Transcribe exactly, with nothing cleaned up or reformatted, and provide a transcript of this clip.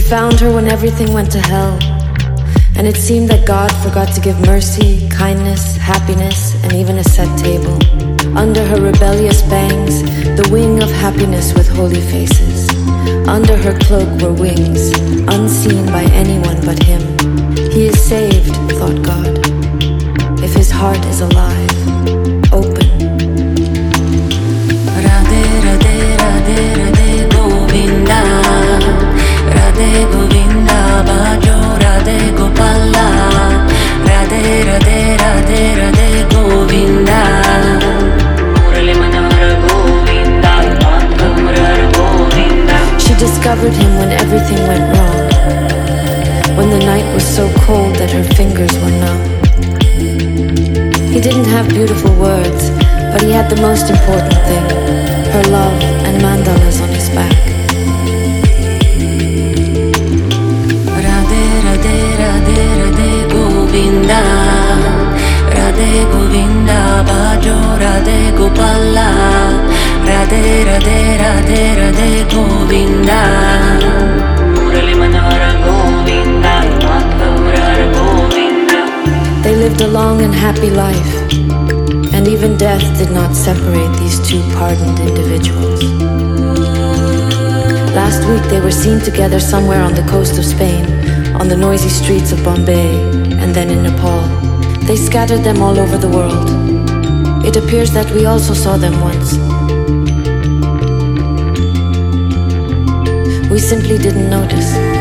found her when everything went to hell. And it seemed that God forgot to give mercy, kindness, happiness, and even a set table. Under her rebellious bangs, the wing of happiness with holy faces. Under her cloak were wings, unseen by anyone but him. He is saved, thought God, if his heart is alive, open. Radhe, Radhe, Radhe, Radhe, Govinda. Radhe, Govinda, Bhajo, Radhe, Gopala. Radhe, Radhe, Radhe, Radhe, Govinda. Murali Manohara Govinda, Murali Govinda. She discovered him when everything went wrong. When the night was so cold that her fingers were numb. He didn't have beautiful words, but he had the most important thing, her love and mandalas on his back. Radhe, Radhe, Radhe, Radhe, Govinda. Radhe, Govinda, Bhajo, Radhe, Gopala. Radhe, Radhe, Radhe, Radhe, Govinda. Murali Manohara Govinda, Murali Govinda. They lived a long and happy life, and even death did not separate these two pardoned individuals. Last week they were seen together somewhere on the coast of Spain, on the noisy streets of Bombay, and then in Nepal. They scattered them all over the world. It appears that we also saw them once. We simply didn't notice.